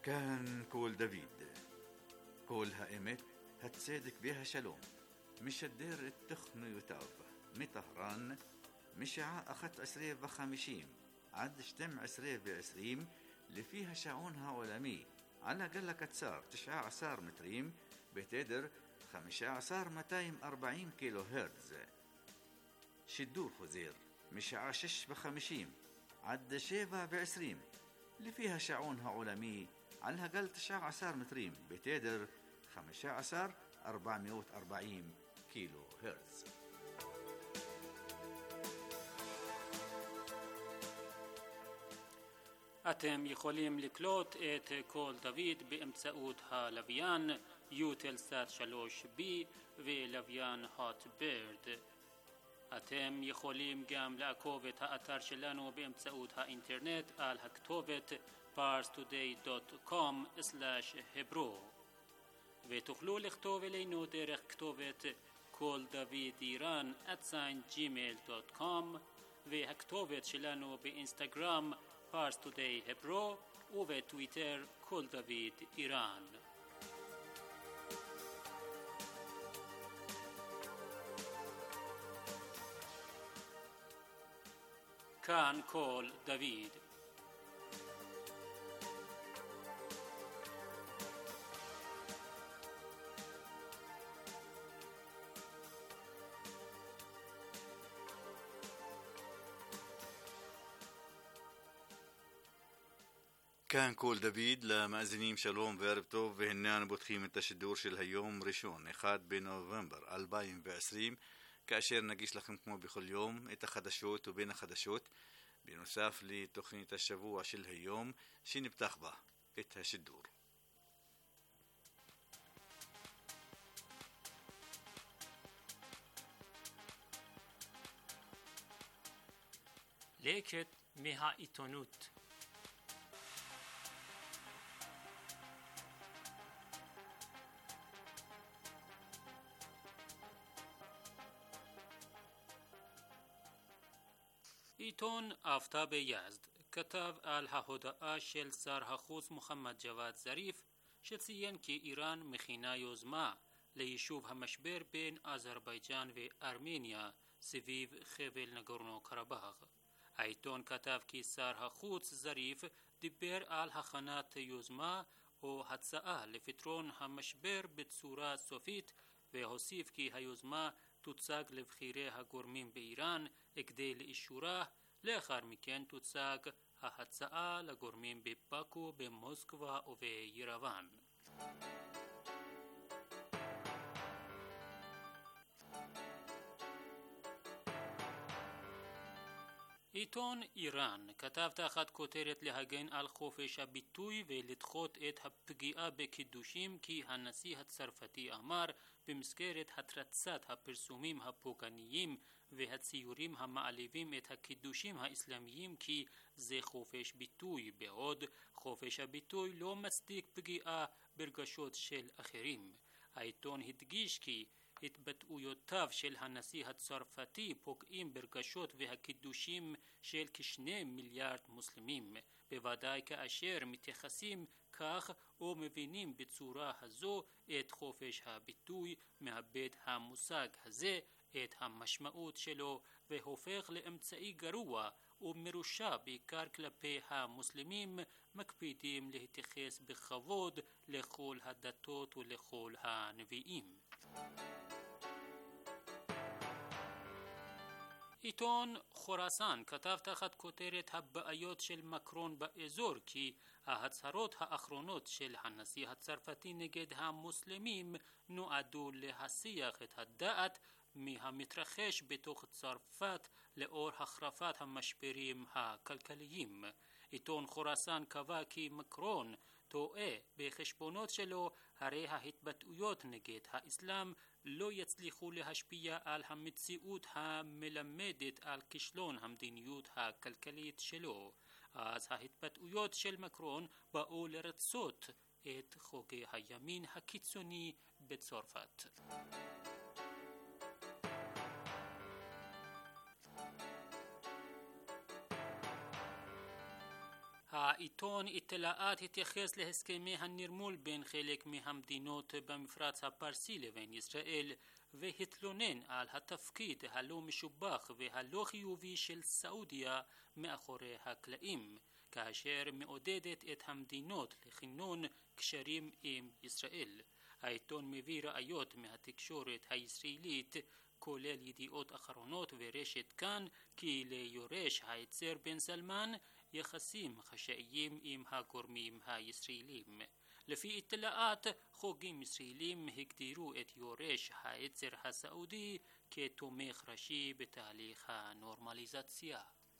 كان كول دافيد كول هائمت هتصدق بها شلوم مش الدير التخن يتاب مطهران مشاع أخت 20 عد شتم 20 اللي فيها شعونها علمي على قلة كتسار 19 متريم بتدر 15,240 كيلو هرتز شدور خزير مشاع 56 عد 27 اللي فيها شعونها علمي على قل 19 متريم بتدر 15,440 كيلو هرتز. אתם יכולים לקלוט את קול דוד באמצעות הלוויין יוטלסאט 3B ולוויין הוט בירד. אתם יכולים גם לעקוב את האתר שלנו באמצעות האינטרנט על הכתובת parstoday.com/hebro ותוכלו לכתוב אלינו דרך כתובת קול דוד איראן @gmail.com והכתובת שלנו באינסטגרם parstoday hebro ובטוויטר קול דוד איראן. כאן קול דוד. كان كول دافيد لمأذنين شالوم וערב טוב והנה פותחים את השידור של היום ראשון 1 בנובמבר 2020 כאשר נגיש לכם כמו בכל יום את החדשות ובין החדשות בנוסף לתוכנית השבוע של היום שנפתח בה את השידור. לקט מהעיתונות. עיתון אבטה ביזד כתב על ההודעה של שר החוץ מוחמד ג'וואד זריף שציין כי איראן מכינה יוזמה ליישוב המשבר בין אזרבייג'אן וארמניה סביב חבל נגורנו קרבאח. העיתון כתב כי שר החוץ זריף דיבר על הכנת יוזמה או הצעה לפתרון המשבר בצורה סופית והוסיף כי היוזמה תוצג לבחירי הגורמים באיראן כדי לאישורה, לאחר מכן תוצג ההצעה לגורמים בבאקו, במוסקבה ובירוואן. עיתון איראן כתב תחת כותרת להגן על חופש הביטוי ולדחות את הפגיעה בקידושים כי הנשיא הצרפתי אמר במסגרת התרצת הפרסומים הפוגעניים והציורים המעליבים את הקידושים האסלאמיים כי זה חופש ביטוי, בעוד חופש הביטוי לא מצדיק פגיעה ברגשות של אחרים. העיתון הדגיש כי התבטאויותיו של הנשיא הצרפתי פוגעים ברגשות והקידושים של כ2 מיליארד מוסלמים, בוודאי כאשר מתייחסים כך או מבינים בצורה הזו את חופש הביטוי, מאבד המושג הזה את המשמעות שלו והופך לאמצעי גרוע ומרושע בעיקר כלפי המוסלמים, מקפידים להתייחס בכבוד לכל הדתות ולכל הנביאים. עיתון חורסן כתב תחת כותרת הבעיות של מקרון באזור כי ההצהרות האחרונות של הנשיא הצרפתי נגד המוסלמים נועדו להסיח את הדעת מהמתרחש בתוך צרפת לאור החרפת המשברים הכלכליים. עיתון חורסן קבע כי מקרון טועה בחשבונות שלו, הרי ההתבטאויות נגד האסלאם לא יצליחו להשפיע על המציאות המלמדת על כישלון המדיניות הכלכלית שלו. אז ההתבטאויות של מקרון באו לרצות את חוגי הימין הקיצוני בצרפת. העיתון איתלאט התייחס להסכמי הנרמול בין חלק מהמדינות במפרץ הפרסי לבין ישראל והתלונן על התפקיד הלא משובח והלא חיובי של סעודיה מאחורי הקלעים, כאשר מעודדת את המדינות לכינון קשרים עם ישראל. העיתון מביא ראיות מהתקשורת הישראלית, כולל ידיעות אחרונות ורשת כאן, כי ליורש העצר בן סלמן יחסים חשאיים עם הגורמים הישראלים. לפי איתלאט, חוגים ישראלים הגדירו את יורש העצר הסעודי כתומך ראשי בתהליך הנורמליזציה.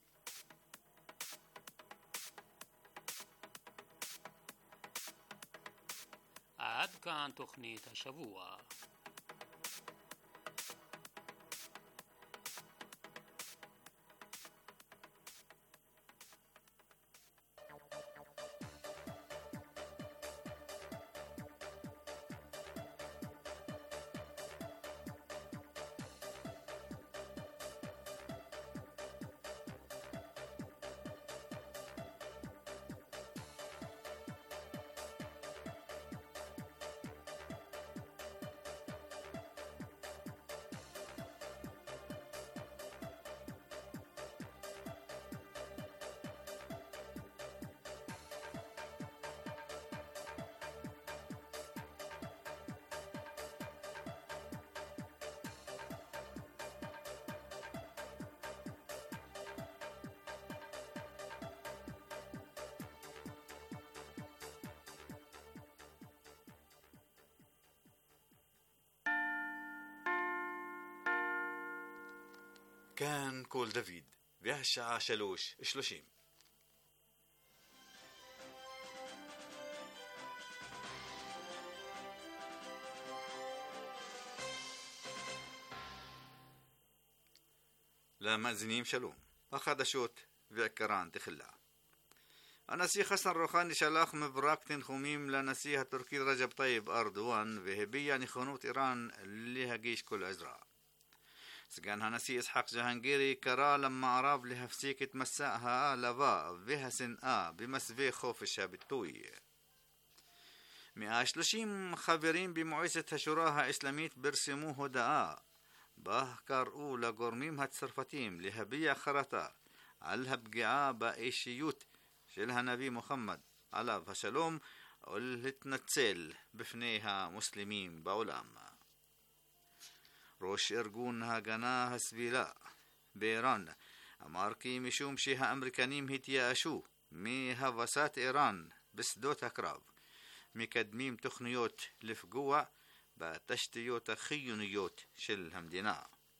עד כאן תוכנית השבוע. כאן קול דוד, והשעה 3:30. למאזינים שלום, החדשות ועיקרן תחילה. הנשיא חסן רוחאני שלח מברק תנחומים לנשיא הטורקי רג'ב טייב ארדואן והביע נכונות איראן להגיש כל עזרה. סגן הנשיא יצחק ג'הנגירי קרא למערב להפסיק את מסע העלבה והשנאה במסווה חופש הביטוי. 130 חברים במועצת השורא האסלאמית פרסמו הודעה בה קראו לגורמים הצרפתיים להביע חרטה על הפגיעה באישיות של הנביא מוחמד עליו השלום ולהתנצל בפני המוסלמים בעולם. ראש ארגון ההגנה הסבילה באיראן אמר כי משום שהאמריקנים התייאשו מהבסת איראן בשדות הקרב, מקדמים תוכניות לפגוע בתשתיות החיוניות של המדינה.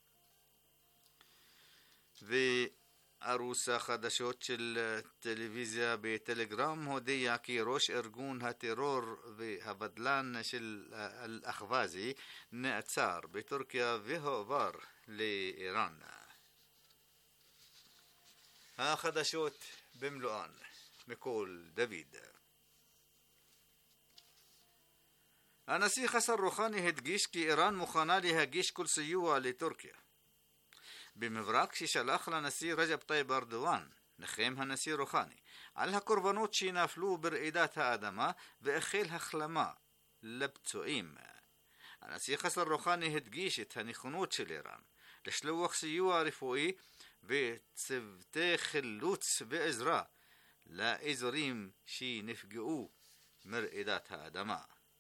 וערוץ החדשות של טלוויזיה בטלגרם הודיע כי ראש ארגון הטרור והבדלן של אל-אחווזי נעצר בטורקיה והועבר לאיראן. החדשות במלואן מקול דוד. הנשיא חסן רוחאני הדגיש כי איראן מוכנה להגיש כל סיוע לטורקיה. במברק ששלח לנשיא רג'ב טייב ארדואן, נחם הנשיא רוחאני על הקורבנות שנפלו ברעידת האדמה ואיחל החלמה לפצועים. הנשיא חסן רוחאני הדגיש את הנכונות של איראן לשלוח סיוע רפואי וצוותי חילוץ ועזרה לאזורים שנפגעו מרעידת האדמה.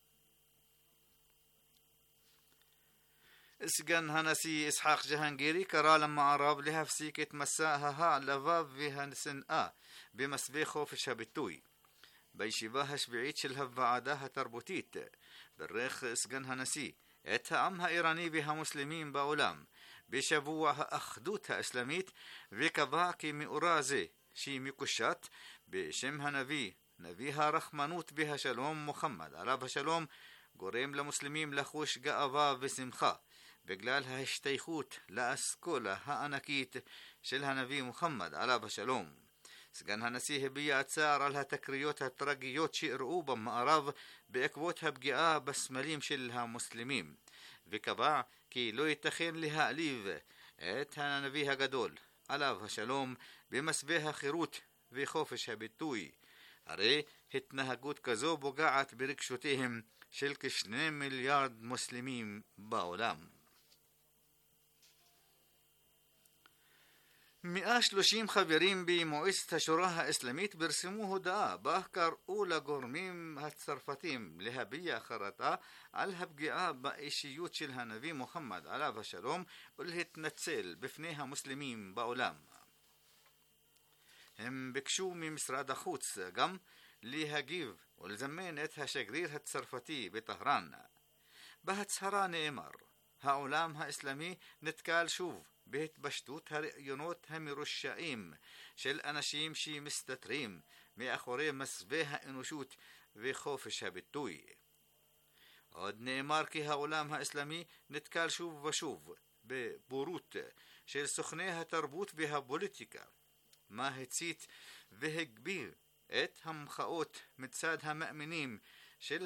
סגן הנשיא יצחק ג'הנגירי קרא למערב להפסיק את מסע העלבה והשנאה במסווה חופש הביטוי. בישיבה השביעית של הוועדה התרבותית ברך סגן הנשיא את העם האיראני והמוסלמים בעולם בשבוע האחדות האסלאמית, וקבע כי מאורע זה שמקושט בשם הנביא, נביא הרחמנות והשלום מוחמד עליו השלום, גורם למוסלמים לחוש גאווה ושמחה בגלל ההשתייכות לאסכולה הענקית של הנביא מוחמד עליו השלום. סגן הנשיא הביע צער על התקריות הטרגיות שאירעו במערב בעקבות הפגיעה בסמלים של המוסלמים, וקבע כי לא ייתכן להעליב את הנביא הגדול עליו השלום במסווה החירות וחופש הביטוי, הרי התנהגות כזו פוגעת ברגשותיהם של כ2 מיליארד מוסלמים בעולם. 130 חברים במועצת השורא האסלאמית פרסמו הודעה בה קראו לגורמים הצרפתים להביע חרטה על הפגיעה באישיות של הנביא מוחמד עליו השלום ולהתנצל בפני המוסלמים בעולם. הם ביקשו ממשרד החוץ גם להגיב ולזמן את השגריר הצרפתי בטהרן. בהצהרה נאמר, העולם האסלאמי נתקל שוב בהתפשטות הרעיונות המרושעים של אנשים שמסתתרים מאחורי מסווה האנושות וחופש הביטוי. עוד נאמר כי העולם האסלאמי נתקל שוב ושוב בבורות של סוכני התרבות והפוליטיקה, מה הצית והגביר את המחאות מצד המאמינים של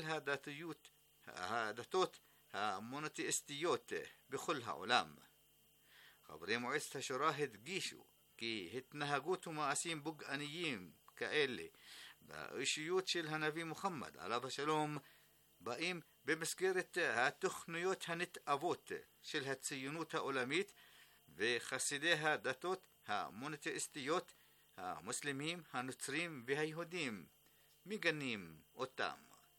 הדתות המונותאיסטיות בכל העולם. חברי מועצת השורא הדגישו כי התנהגות ומעשים פוגעניים כאלה באישיות של הנביא מוחמד עליו השלום באים במסגרת התוכניות הנתעבות של הציונות העולמית, וחסידי הדתות המונותאיסטיות, המוסלמים, הנוצרים והיהודים מגנים אותם.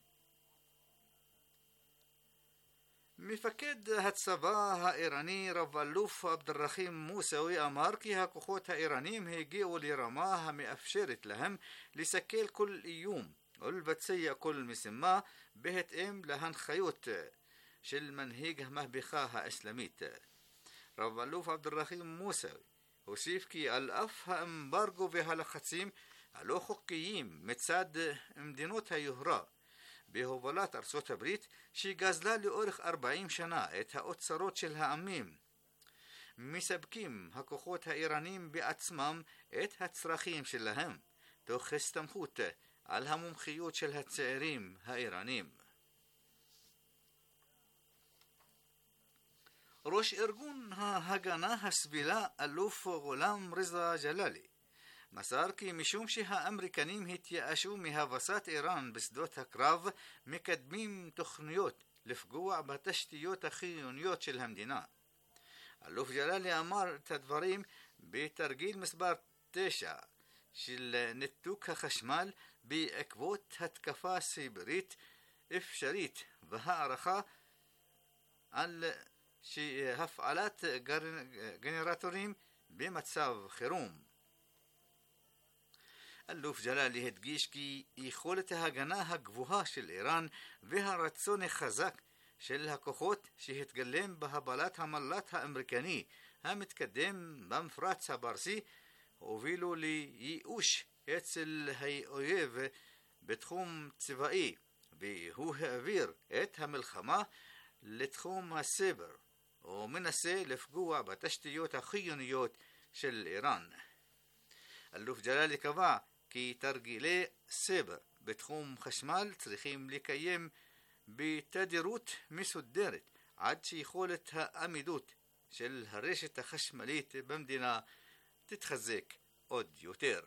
מפקד הצבא האיראני רב אלוף עבד-אלרחים מוסאווי אמר כי הכוחות האיראנים הגיעו לרמה המאפשרת להם לסכל כל איום ולבצע כל משימה בהתאם להנחיות של מנהיג המהפכה האסלאמית. רב אלוף עבד-אלרחים מוסאווי הוסיף כי על אף האמברגו והלחצים הלא חוקיים מצד מדינות היוהרה בהובלת ארצות הברית שגזלה לאורך 40 שנה את האוצרות של העמים, מספקים הכוחות האיראנים בעצמם את הצרכים שלהם תוך הסתמכות על המומחיות של הצעירים האיראנים. ראש ארגון ההגנה הסבילה אלוף ג'ולאם רזה ג'לאלי מסר כי משום שהאמריקנים התייאשו מהבסת איראן בשדות הקרב מקדמים תוכניות לפגוע בתשתיות החיוניות של המדינה. אלוף ג'לאלי אמר את הדברים בתרגיל מספר 9 של ניתוק החשמל בעקבות התקפה סיברית אפשרית והערכה על הפעלת גנרטורים במצב חירום. אלוף ג'לאלי הדגיש כי יכולת ההגנה הגבוהה של איראן והרצון החזק של הכוחות שהתגלם בהפלת המל"ט האמריקני המתקדם במפרץ הפרסי הובילו לייאוש אצל האויב בתחום צבאי, והוא העביר את המלחמה לתחום הסייבר ומנסה לפגוע בתשתיות החיוניות של איראן. אלוף ג'לאלי קבע כי תרגילי סייבר בתחום חשמל צריכים לקיים בתדירות מסודרת עד שיכולת העמידות של הרשת החשמלית במדינה תתחזק עוד יותר.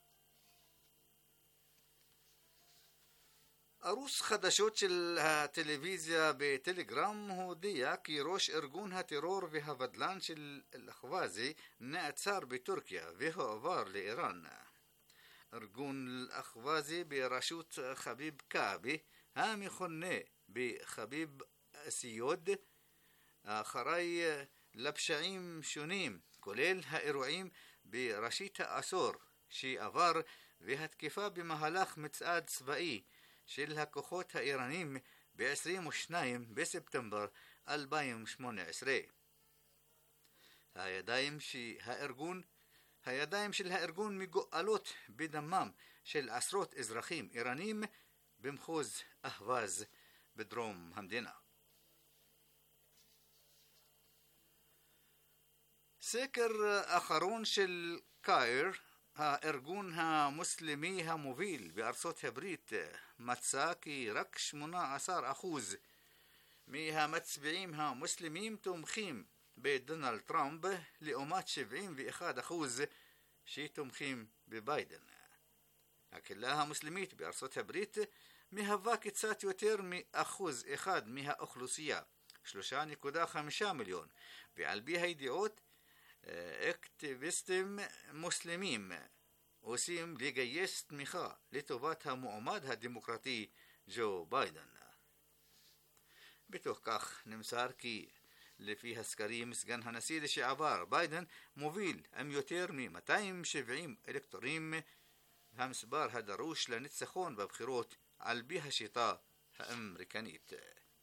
ערוץ חדשות של הטלוויזיה בטלגרם הודיע כי ראש ארגון הטרור והבדלן של אל-אחווזי נעצר בטורקיה והועבר לאיראן. ארגון אל-אחווזי בראשות חביב קעבי המכונה בחביב סיוד אחראי לפשעים שונים כולל האירועים בראשית העשור שעבר והתקיפה במהלך מצעד צבאי של הכוחות האיראנים ב-22 בספטמבר 2018. הידיים של הארגון מגואלות בדמם של עשרות אזרחים איראנים במחוז אחווז בדרום המדינה. סקר אחרון של קאיר, הארגון המוסלמי המוביל בארצות הברית, מצא כי רק 18% מהמצביעים המוסלמים תומכים בדונלד טראמפ לעומת 71% שתומכים בביידן. הקהילה המוסלמית בארצות הברית מהווה קצת יותר מ1% מהאוכלוסייה, 3.5 מיליון, ועל פי הידיעות אקטיביסטים מוסלמים עושים לגייס תמיכה לטובת המועמד הדמוקרטי ג'ו ביידן. בתוך כך נמסר כי לפי הסקרים סגן הנשיא לשעבר ביידן מוביל עם יותר מ-270 אלקטורים, המספר הדרוש לניצחון בבחירות על פי השיטה האמריקנית.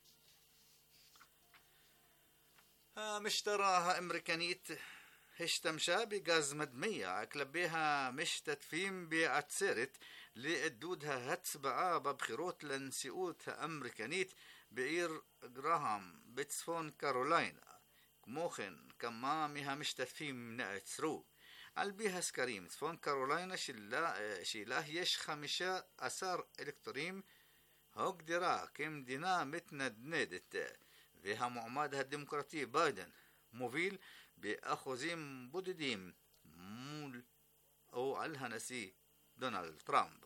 המשטרה האמריקנית השתמשה בגז מדמיע כלפי המשתתפים בעצרת לעידוד ההצבעה בבחירות לנשיאות האמריקנית בעיר גרהאם בצפון קרוליינה. כמו כן, כמה מהמשתתפים נעצרו. על פי הסקרים, צפון קרוליינה שלה יש 15 אלקטורים, הוגדרה כמדינה מתנדנדת, והמועמד הדמוקרטי ביידן מוביל באחוזים בודדים מול או על הנשיא דונלד טראמפ.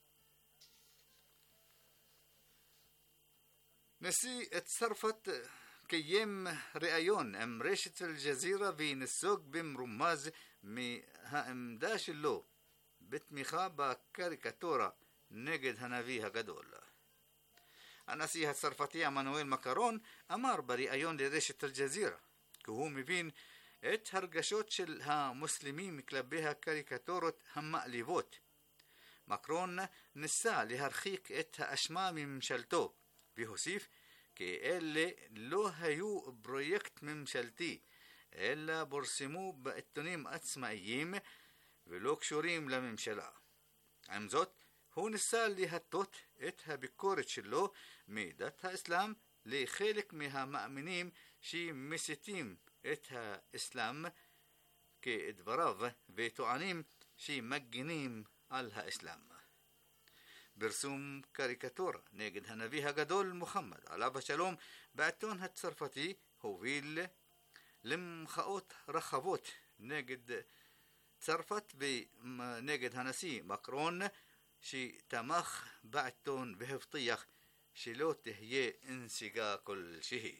נשיא צרפת קיים ראיון עם רשת אל-ג'זירה ונסוג במרומז מהעמדה שלו בתמיכה בקריקטורה נגד הנביא הגדול. הנשיא הצרפתי עמנואל מקרון אמר בראיון לרשת אל-ג'זירה כי הוא מבין את הרגשות של המוסלמים כלפי הקריקטורות המעליבות. מקרון ניסה להרחיק את האשמה מממשלתו והוסיף כי אלה לא היו פרויקט ממשלתי אלא פורסמו בעיתונים עצמאיים ולא קשורים לממשלה. עם זאת, הוא ניסה להטות את הביקורת שלו מדת האסלאם לחלק מהמאמינים שמסיתים את האסלאם כדבריו וטוענים שמגנים על האסלאם. פרסום קריקטורה נגד הנביא הגדול מוחמד עליו השלום בעיתון הצרפתי הוביל למחאות רחבות נגד צרפת ונגד הנשיא מקרון שתמך בעיתון והבטיח שלא תהיה נסיגה כלשהי.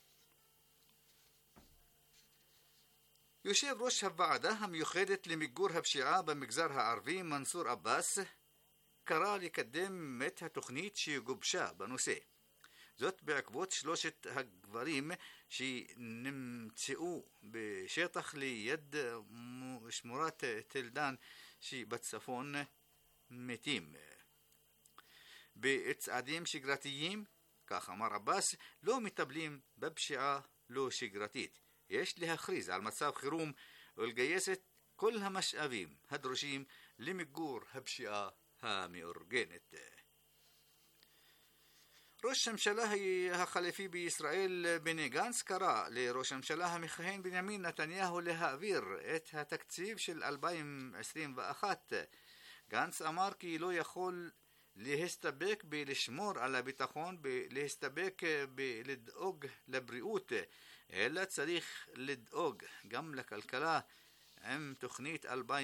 יושב ראש הוועדה המיוחדת למיגור הפשיעה במגזר הערבי מנסור עבאס קרא לקדם את התוכנית שגובשה בנושא. זאת בעקבות 3 הגברים שנמצאו בשטח ליד שמורת תל דן שבצפון מתים. בצעדים שגרתיים, כך אמר עבאס, לא מטפלים בפשיעה לא שגרתית. יש להכריז על מצב חירום ולגייס את כל המשאבים הדרושים למיגור הפשיעה המאורגנת. ראש הממשלה החליפי בישראל בני גנץ קרא לראש הממשלה המכהן בנימין נתניהו להעביר את התקציב של 2021. גנץ אמר כי לא יכול להסתפק בלשמור על הביטחון, להסתפק בלדאוג לבריאות, אלא צריך לדאוג גם לכלכלה עם תוכנית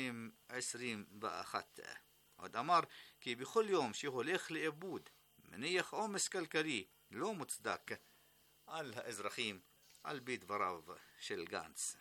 2021. עוד אמר כי בכל יום שהולך לאיבוד מניח עומס כלכלי לא מוצדק על האזרחים, על פי דבריו של גנץ.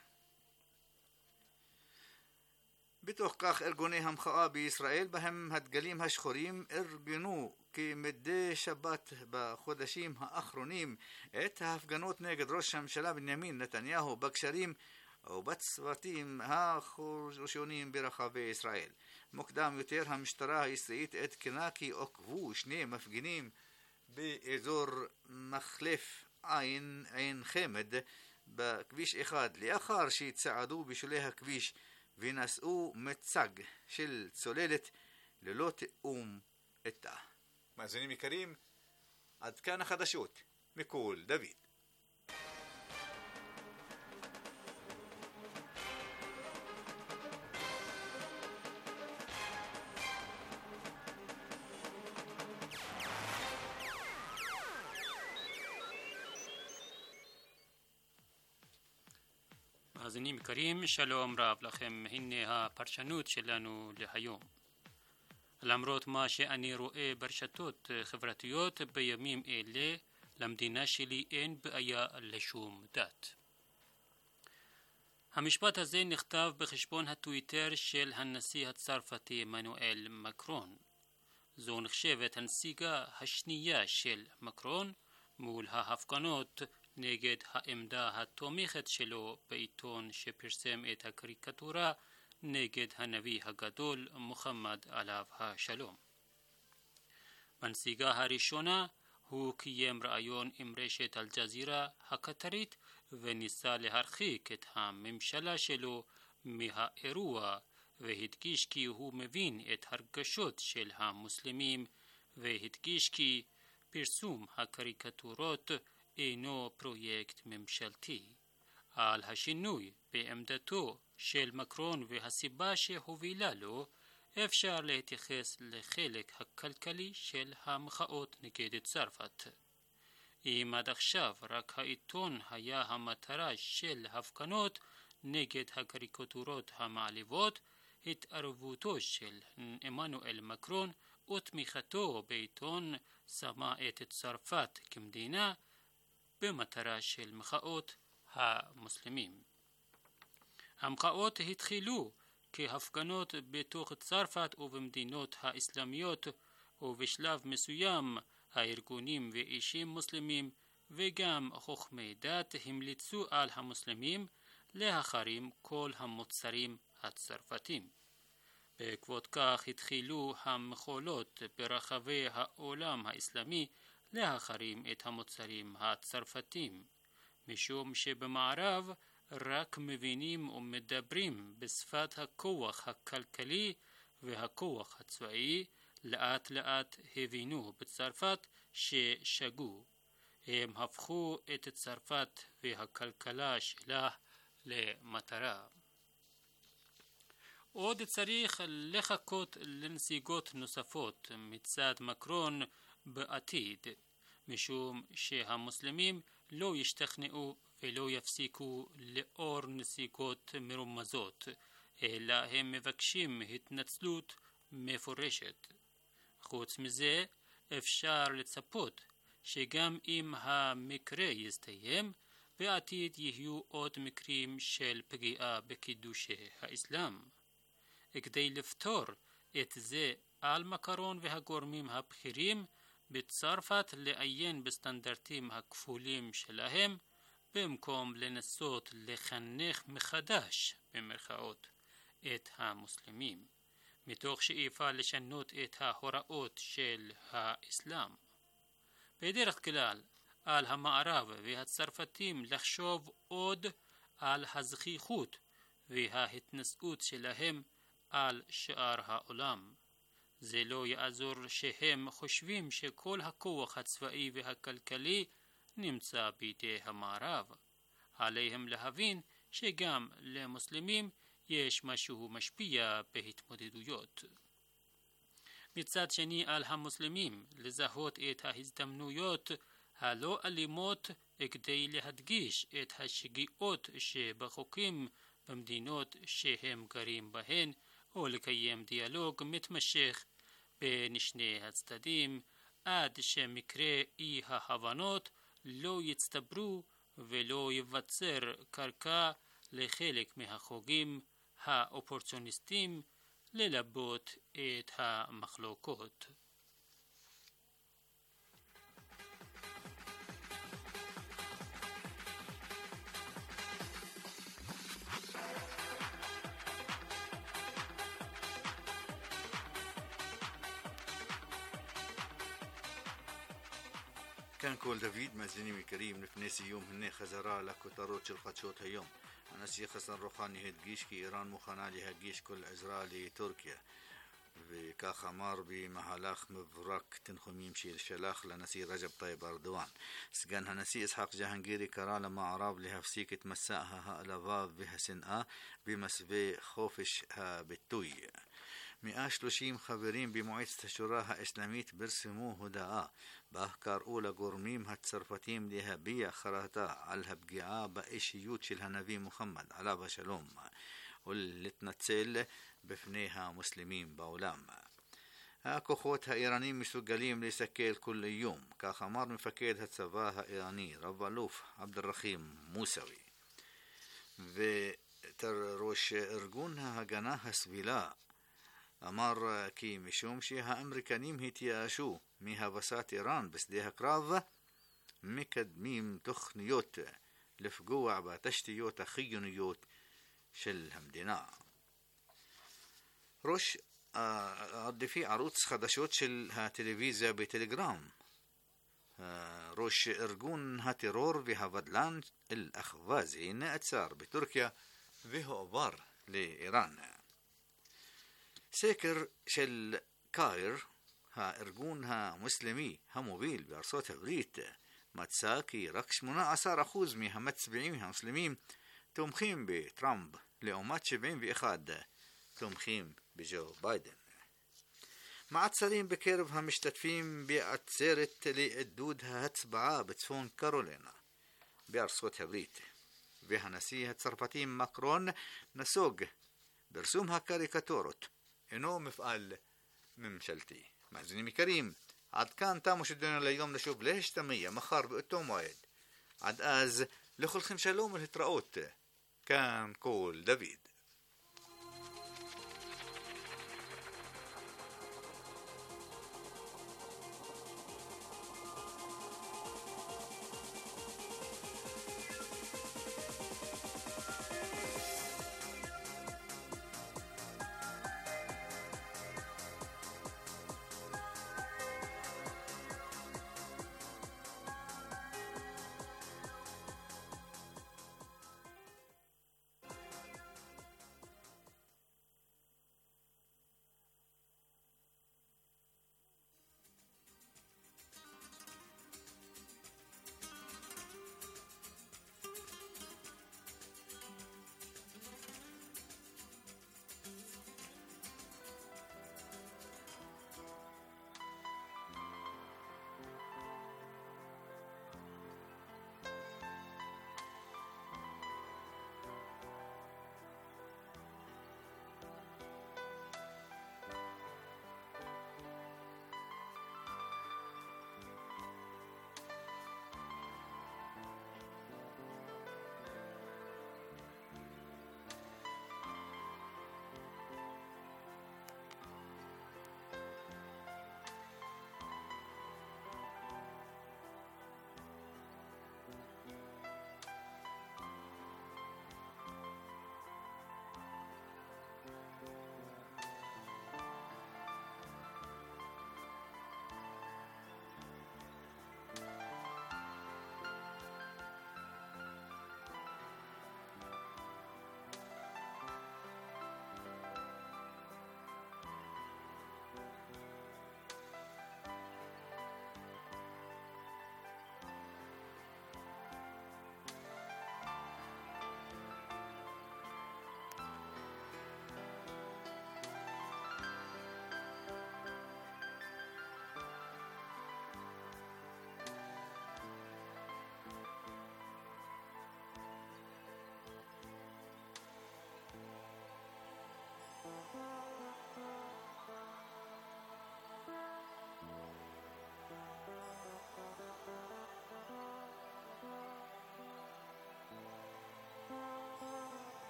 בתוך כך ארגוני המחאה בישראל בהם הדגלים השחורים ארגנו כמדי שבת בחודשים האחרונים את ההפגנות נגד ראש הממשלה בנימין נתניהו בגשרים ובצוותים השונים ברחבי ישראל. מוקדם יותר המשטרה הישראלית עדכנה כי עוכבו 2 מפגינים באזור מחלף עין חמד בכביש 1 לאחר שצעדו בשולי הכביש ונשאו מצג של צוללת ללא תאום איתה. מאזינים יקרים, עד כאן החדשות מכל דוד. מאזינים יקרים, שלום רב לכם. הנה הפרשנות שלנו להיום. למרות מה שאני רואה ברשתות חברתיות בימים אלה, למדינה שלי אין בעיה לשום דת. המשפט הזה נכתב בחשבון הטוויטר של הנשיא הצרפתי עמנואל מקרון. זו נחשבת הנסיגה השנייה של מקרון מול ההפגנות נגד העמדה התומכת שלו בעיתון שפרסם את הקריקטורה נגד הנביא הגדול מוחמד עליו השלום. בנסיגה הראשונה הוא קיים ראיון עם רשת אל-ג'זירה הקטרית וניסה להרחיק את הממשלה שלו מהאירוע והדגיש כי הוא מבין את הרגשות של המוסלמים והדגיש כי פרסום הקריקטורות אינו פרויקט ממשלתי. על השינוי בעמדתו של מקרון והסיבה שהובילה לו אפשר להתייחס לחלק הכלכלי של המחאות נגד צרפת. אם עד עכשיו רק העיתון היה המטרה של הפגנות נגד הקריקטורות המעליבות, התערבותו של עמנואל מקרון ותמיכתו בעיתון שמה את צרפת כמדינה במטרה של מחאות המוסלמים. המחאות התחילו כהפגנות בתוך צרפת ובמדינות האסלאמיות, ובשלב מסוים הארגונים ואישים מוסלמים וגם חוכמי דת המליצו על המוסלמים להחרים כל המוצרים הצרפתים. בעקבות כך התחילו המחולות ברחבי העולם האסלאמי להחרים את המוצרים הצרפתים, משום שבמערב רק מבינים ומדברים בשפת הכוח הכלכלי והכוח הצבאי. לאט לאט הבינו בצרפת ששגו. הם הפכו את צרפת והכלכלה שלה למטרה. עוד צריך לחכות לנסיגות נוספות מצד מקרון בעתיד, משום שהמוסלמים לא ישתכנעו ולא יפסיקו לאור נסיגות מרומזות, אלא הם מבקשים התנצלות מפורשת. חוץ מזה, אפשר לצפות שגם אם המקרה יסתיים, בעתיד יהיו עוד מקרים של פגיעה בקידושי האסלאם. כדי לפתור את זה על מקרון והגורמים הבכירים בצרפת לעיין בסטנדרטים הכפולים שלהם, במקום לנסות לחנך מחדש במרכאות את המוסלמים, מתוך שאיפה לשנות את ההוראות של האסלאם. בדרך כלל על המערב והצרפתים לחשוב עוד על הזכיחות וההתנשאות שלהם על שאר העולם. זה לא יעזור שהם חושבים שכל הכוח הצבאי והכלכלי נמצא בידי המערב. עליהם להבין שגם למוסלמים יש משהו משפיע בהתמודדויות. מצד שני, על המוסלמים לזהות את ההזדמנויות הלא אלימות כדי להדגיש את השגיאות שבחוקים במדינות שהם גרים בהן, או לקיים דיאלוג מתמשך בין שני הצדדים עד שמקרה אי ההבנות לא יצטברו ולא ייווצר קרקע לחלק מהחוגים האופורטוניסטים ללבות את המחלוקות. כאן כל דוד, מאזינים יקרים, לפני סיום הנה חזרה לכותרות של חדשות היום. הנשיא חסן רוחני הדגיש כי איראן מוכנה להגיש כל עזרה לטורקיה, וכך אמר במהלך מבורק תנחומים ששלח לנשיא רג'ב טייב ארדואן. סגן הנשיא יצחק ג'הנגירי קרא למערב להפסיק את מסע ההעלבה והשנאה במסווה חופש הביטוי. 130 חברים במועצת השורא האסלאמית פרסמו הודעה בה קראו לגורמים הצרפתיים להביע חרטה על הפגיעה באישיות של הנביא מוחמד עליו השלום ולהתנצל בפני המוסלמים בעולם. הכוחות האיראנים מסוגלים לסכל כל איום, כך אמר מפקד הצבא האיראני, רב אלוף עבד אל-רחים מוסאווי. וראש ארגון ההגנה הסבילה אמר כי משום שהאמריקנים התייאשו מהבסת איראן בשדה הקרב, מקדמים תוכניות לפגוע בתשתיות החיוניות של המדינה. לפי ערוץ חדשות של הטלוויזיה בטלגרם, ראש ארגון הטרור והבדלן אל-אחווזי נעצר בטורקיה והועבר לאיראן. סקר של קאיר, הארגון המוסלמי המוביל בארצות הברית, מצא כי רק 18% מהמצביעים המוסלמים תומכים בטראמפ, לעומת 71 תומכים בג'ו ביידן. מעצרים בקרב המשתתפים בעצרת לעידוד ההצבעה בצפון קרולינה בארצות הברית, והנשיא הצרפתי מקרון נסוג. פרסום הקריקטורות אינו מפעל ממשלתי. מאזינים יקרים, עד כאן תמו שדנו ליום, נשוב להשתמע מחר באותו מועד. עד אז לכולכם שלום ולהתראות. כאן קול דוד.